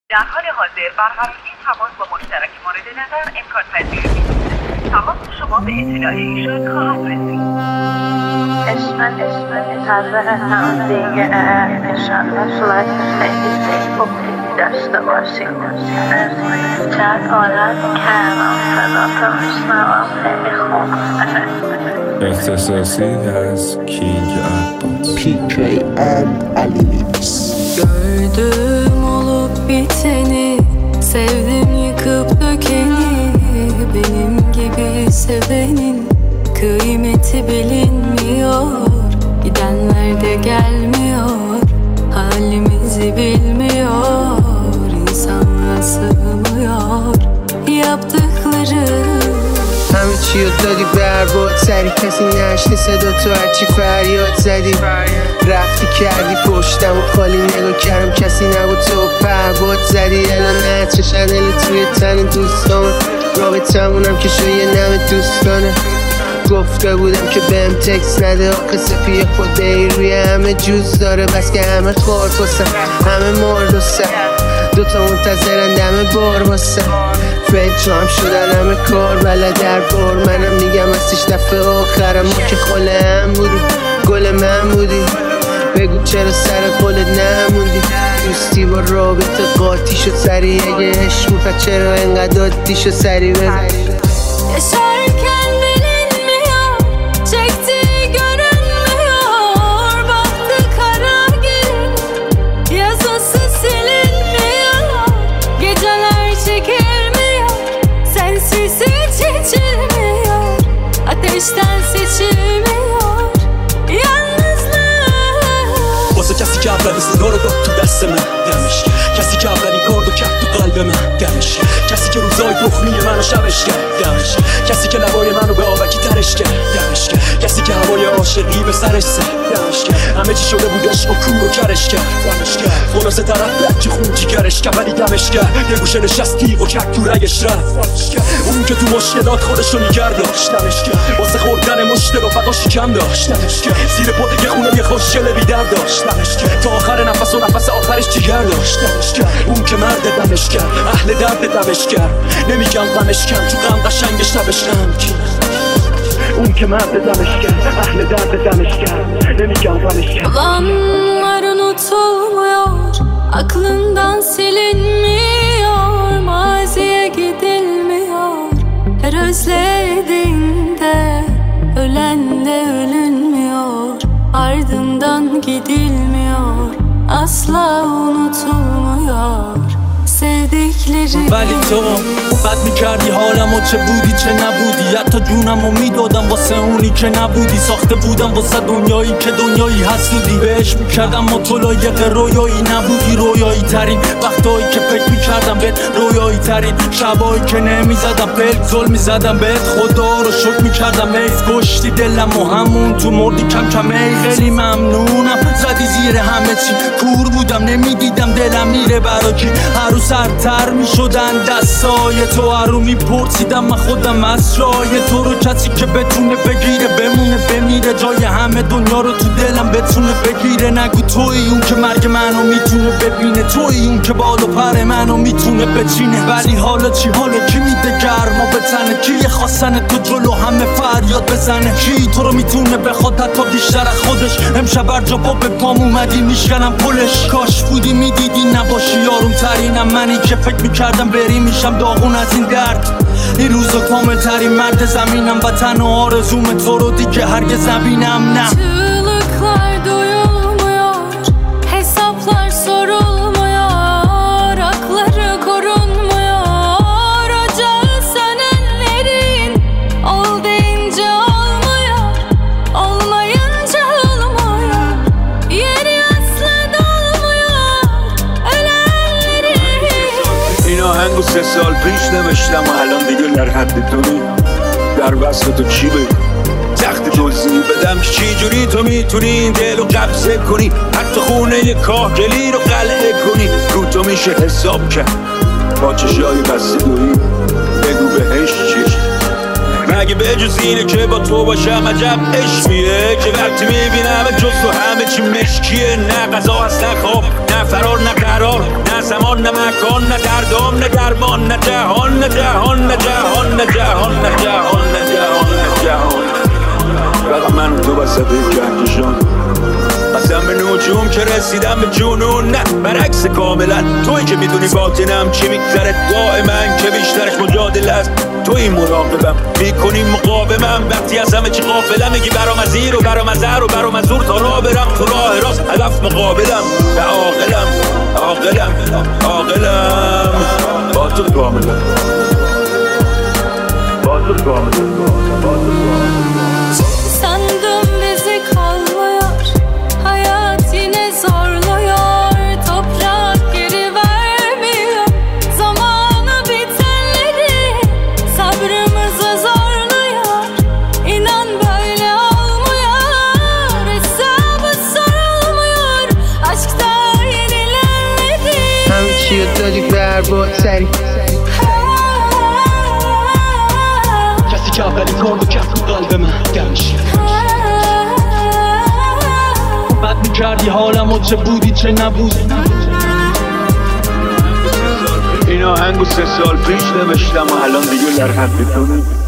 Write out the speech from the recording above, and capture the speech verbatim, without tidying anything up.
در حال حاضر برقراری تماس با مشترک مورد نظر امکان پذیر نیست. تماس شما به اطلاع ایشان خواهد رسید. اسم اسم منتظرتم دیگه. انشالله صورت خیلی سیف و خیلی داشته باشیم. چند آلت کردم صدا بشنوم خیلی خوب. اختصاصی از کینگ عباس پی کی and Ali Mix. Gördüm olup biteni, sevdim yıkıp dökeni. Benim gibi sevenin kıymeti bilinmiyor. Gidenler de gelmiyor, halimizi bilmiyor. İnsanlığa sığmıyor yaptıkları. همه چی رو دادی برباد سری کسی نشته صدا تو هرچی فریاد زدی رفتی کردی پشتم و خالی نگاه کردم کسی نبود تو پرباد زدی الان نتر شنل توی تن دوستامه رابطمونم که شو یه نم دوستانه گفته بودم که بهم تکس نده آخه سپیه خوده ای روی همه جوز داره بس که همه خار پسن همه مرد و سر دوتا منتظرن دم بار باسن فکر هم شدن همه کار بله در بار منم میگم ازش دفعه آخرم ما که خاله هم بودی گل من بودی بگو چرا سر قولت نموندی دوستی با رابطه قاطی شد سری اگه عشق بود چرا انقدر دادی شد سری بزن Yaşarken bilinmiyor, çektiği görünmüyor. Baktı kara gün, yazısı silinmiyor. Geceler çekilmiyor, sensiz hiç içilmiyor. Ateşten seçilmiyor yalnızlık. واسه کسی که اولین صدا رو داد تو دست من دمش کسی که اولین کار رو کرد تو قلب من دمش کسی که روزای تخمی منو شبش کرد دمش کسی که لبای منو به آبکی ترش کرد دمش کسی که هوای عاشقی به سرش زد دمش همه چی شده بود عشق و کور و کرش کرد دمش خلاصه طرف لکی خون جیگرش کرد ولی دمش کرد یه گوشه نشست تیغ و کرد تو رگش رفت اون که تو مشکلات خودشو نیگر داشت دمش واسه خوردن مشت رفقا شکم داشت دمش زیر پا یه خونه یه خوشگل بیدر داشت تا آخر نفس و نفس آخرش جیگر داشت اون که مرد دمش کرد اهل درد دمش کرد نمیگم غمش کرد تو غم قشنگش نبش غم اون که مرد دمش کرد اهل درد دمش کرد نمیگم غمش کرد Olanlar unutulmuyor, aklından silinmiyor. Maziye gidilmiyor, her özlediğinde ölenle ölünmüyor. Ardından gidilmiyor, asla unutulmuyor sevdikleri. ولی تو بد میکردی حالمو چه بودی چه نبودی حتی جونمو میدادم واسه اونی که نبودی ساخته بودم واسه دنیایی که دنیایی حسودی بهش میکردم مطلایق رویایی نبودی رویایی ترین وقتایی که فکر میکردم بهت رویایی ترین شبایی که نمیزدم پلک ظلم میزدم بهت خدا رو شکر میکردم ایز گشتی دلم و همون تو مردی کم کم ای خیلی ممنونم زدی زیر همه چی کور بودم نمیدیدم دلم میره برا کی هر روز سرتر میشدن دستای تو هرو میپرسیدم من خودم از جای تو رو کسی که بتونه بگیره بمونه بمیره جای همه دنیا رو تو دلم بتونه بگیره نگو توی اون که مرگ منو میتونه ببینه توی اون که بال و پر منو میتونه بچینه ولی حالا چی حالا کی میده گرما به تنه کی خواستن تو جلو همه فریاد بزنه کی تو رو میتونه بخواد حتی بیشتر از خودش امشب بر جا با به پام اومدی میشکنم پلش کاش بودی میدیدی نباشی یاروم ترینم منی که فکر میکردم بری میشم داغون از این درد این روزا کامل ترین مرد زمینم وطن و آرزوم تو رو دیگه هرگز نبینم نه Çığlıklar duyulmuyor, hesaplar sorulmuyor, hakları korunmuyor. Ocağı sönenlerin ol deyince olmuyor, olmayınca olmuyor. Yeri asla dolmuyor ölenlerin. این آهنگو سه سال پیش نوشتم و الان دیگه در حد تونی در وصل تو چی بگم تخت توضیح بدم که چی جوری تو میتونی این دل رو قبضه کنی حتی خونه کاهگلی رو قلعه کنی رو تو میشه حساب کرد با چشای بسته دویی بگو بهش چی اگه به جز اینه که با تو باشم عجب عشقیه که وقتی میبینم جز تو همه چی مشکیه. نه غذا هست نه خواب نه فرار نه قرار نه زمان نه مکان نه دردام نه درمان نه جهان نه جهان نه جهان نه جهان نه جهان نه جهان نه جهان. فقط من و تو وسط کهکشان قسم به نجوم که رسیدم به جنون. نه برعکس کاملا توی که میدونی باطنم چی میگذره دائما که بیشترش مجادله است. توی مراقبم میکنی مقاومم وقتی از همه چی غافلم. میگی برام از این و برام از هر و برام از زور تا راه برم تو راه راست هدف مقابلم. به عاقلم عاقلم عاقلم با تو کاملا با تو کاملا با تو کاملا. Sandım bizi kolluyor, hayat yine zorluyor. Toprak geri vermiyor, zamanı bitenleri sabrımızı zorluyor. İnan böyle olmuyor, hesabı sorulmuyor. Aşkta yenilenmedi. همه چی رو دادی برباد سری کسی که اولین کار رو کرد تو قلب من گمش بد میکردی حالمو چه بودی چه نبودی. این آهنگو سه سال پیش نوشتم و الان دیگه در حد تو